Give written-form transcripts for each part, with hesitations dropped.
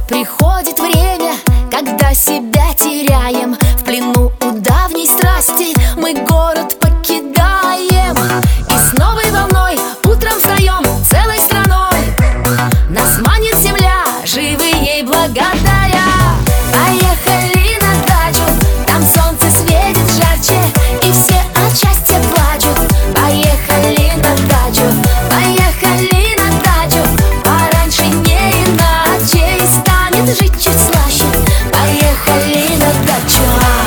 Приходит время, когда себя теряем. В плену у давней страсти мы город покидаем. И с новой волной утром встаем целой страной. Нас манит земля, живы ей благодаря. Поехали на дачу, там солнце светит жарче, и все от счастья плачут. Поехали на дачу, поехали на дачу, пораньше не иначе, и станет жить чуть слаще. Поехали на дачу.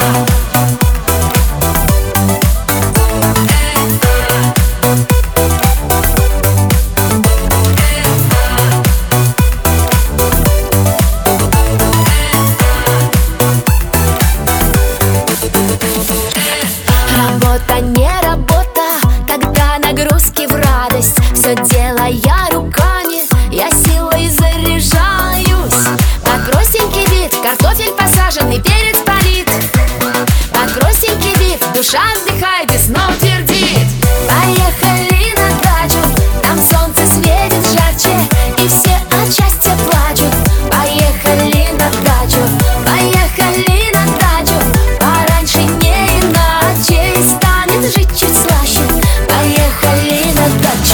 Работа не работа, когда нагрузки в радость. Все делая руками, я силой заряжаюсь. Под простенький вид картофель посаженный, перец полит. Под простенький вид душа отдыхает и снова твердит. Поехали на дачу, там солнце светит жарче, и все от счастья плачут. Поехали на дачу, поехали на дачу, пораньше не иначе, и станет жить чуть слаще. Поехали на дачу.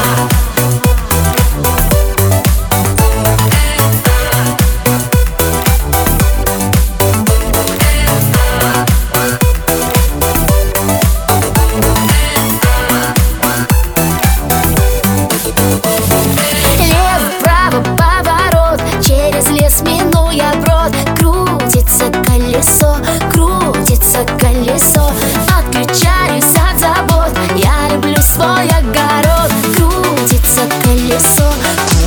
Лево-право поворот, через лес минуя брод. Крутится колесо, крутится колесо. Отключаюсь от забот, я люблю свой огород. Крутится колесо.